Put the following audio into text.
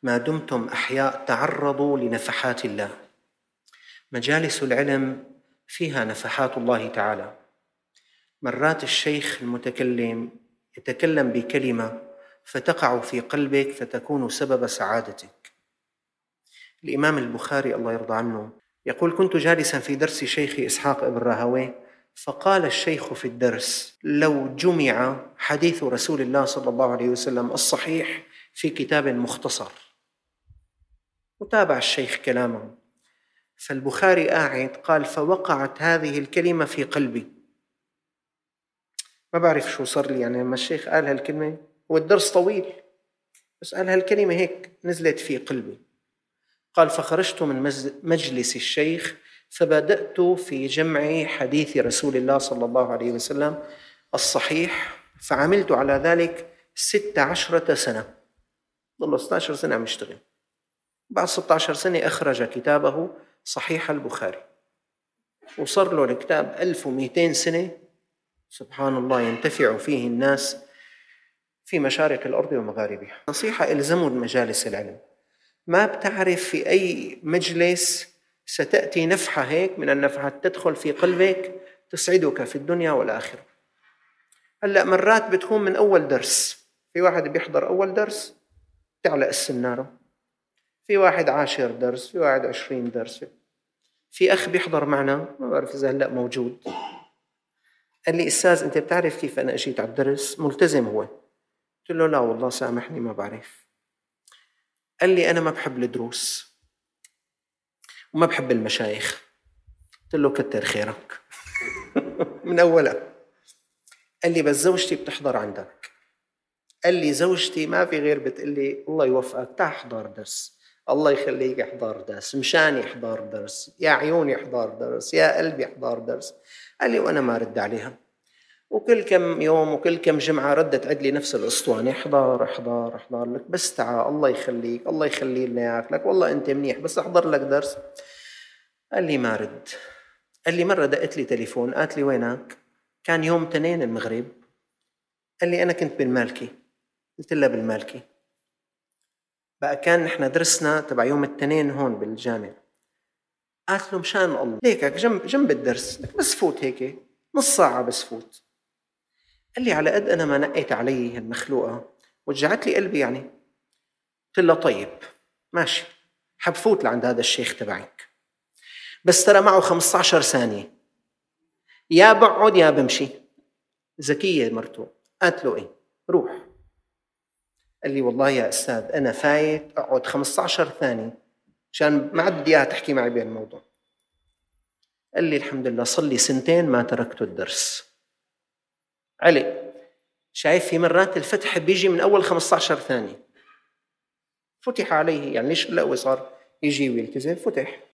ما دمتم أحياء تعرضوا لنفحات الله. مجالس العلم فيها نفحات الله تعالى. مرات الشيخ المتكلم يتكلم بكلمة فتقع في قلبك فتكون سبب سعادتك. الإمام البخاري الله يرضى عنه يقول: كنت جالسا في درس شيخي إسحاق ابن راهويه، فقال الشيخ في الدرس: لو جمع حديث رسول الله صلى الله عليه وسلم الصحيح في كتاب مختصر. وتابع الشيخ كلامه، فالبخاري قاعد قال: فوقعت هذه الكلمة في قلبي. ما بعرف شو صار لي يعني لما الشيخ قال هالكلمة، والدرس طويل بس قال هالكلمة هيك نزلت في قلبي. قال: فخرجت من مجلس الشيخ فبدأت في جمع حديث رسول الله صلى الله عليه وسلم الصحيح، فعملت على ذلك 16 سنة. ظل 16 سنة عم يشتغل. بعد 16 سنة أخرج كتابه صحيح البخاري، وصار له الكتاب 1200 سنة. سبحان الله، ينتفع فيه الناس في مشارق الأرض ومغاربها. نصيحة: إلزموا مجالس العلم. ما بتعرف في أي مجلس ستأتي نفحة هيك من النفحات تدخل في قلبك تسعدك في الدنيا والآخرة. هلأ مرات بتكون من أول درس، في واحد بيحضر أول درس تعلق السنارة، في واحد 10 درس، في واحد 20 درس. في أخ بيحضر معنا، ما بعرف إذا هلأ موجود، قال لي: أستاذ أنت بتعرف كيف أنا أجيت على الدرس؟ ملتزم هو. قلت له: لا والله سامحني ما بعرف. قال لي: أنا ما بحب الدروس وما بحب المشايخ. قلت له: كتر خيرك. من أولها. قال لي: بس زوجتي بتحضر عندك. قال لي: زوجتي ما في غير بتقول لي الله يوفقك تعال احضر درس، الله يخليك احضر درس، مشاني احضر درس، يا عيوني احضر درس، يا قلبي احضر درس. قال لي: وأنا ما رد عليها. وكل كم يوم وكل كم جمعة ردت عدلي نفس الأسطوانة: احضر احضر احضر لك، بس تعال الله يخليك، الله يخلي لنا إياك، لك والله أنت منيح بس أحضر لك درس. قال لي: ما رد. قال لي: مرة دقت لي تليفون، قالت لي: وينك؟ كان يوم اثنين المغرب. قال لي: أنا كنت بالمالكي. قلت لها: بالمالكي؟ بقى كان نحن درسنا تبع يوم الاثنين هون بالجامع. قالت له: مشان الله ليك جنب الدرس، لك بس فوت هيك نص ساعة بس فوت. قال لي: على قد أنا ما نقيت علي هالمخلوقة وجعت لي قلبي يعني. قلت له: طيب ماشي، حب فوت لعند هذا الشيخ تبعك، بس ترى معه 15 ثانية، يا بقعد يا بمشي. ذكية مرته. قالت له: إيه؟ روح. قال لي: والله يا أستاذ أنا فايت أقعد 15 ثانية عشان ما عاد بدي إياها تحكي معي بين الموضوع. قال لي: الحمد لله صار لي 2 ما تركت الدرس. علي شايف في مرات الفتح بيجي من أول 15 ثانية. فتح عليه، يعني ليش لا صار يجي ويلتزم؟ فتح.